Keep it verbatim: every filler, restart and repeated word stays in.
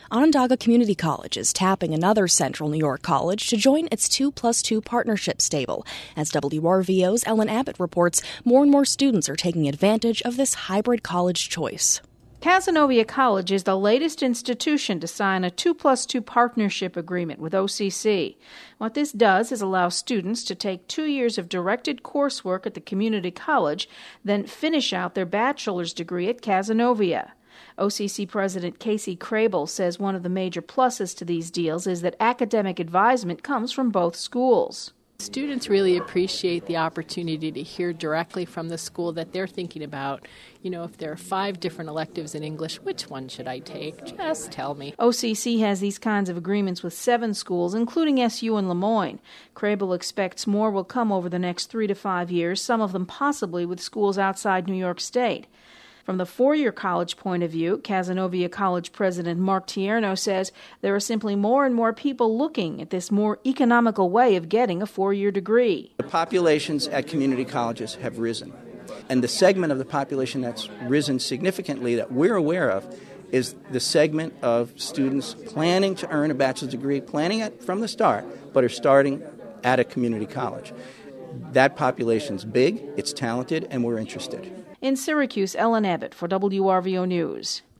Onondaga Community College is tapping another Central New York college to join its two plus two partnership stable. As W R V O's Ellen Abbott reports, more and more students are taking advantage of this hybrid college choice. Cazenovia College is the latest institution to sign a two plus two partnership agreement with O C C. What this does is allow students to take two years of directed coursework at the community college, then finish out their bachelor's degree at Cazenovia. O C C President Casey Crable says one of the major pluses to these deals is that academic advisement comes from both schools. Students really appreciate the opportunity to hear directly from the school that they're thinking about. You know, if there are five different electives in English, which one should I take? Just tell me. O C C has these kinds of agreements with seven schools, including S U and Lemoyne. Crable expects more will come over the next three to five years, some of them possibly with schools outside New York State. From the four-year college point of view, Cazenovia College President Mark Tierno says there are simply more and more people looking at this more economical way of getting a four-year degree. The populations at community colleges have risen, and the segment of the population that's risen significantly that we're aware of is the segment of students planning to earn a bachelor's degree, planning it from the start, but are starting at a community college. That population's big, it's talented, and we're interested. In Syracuse, Ellen Abbott for W R V O News.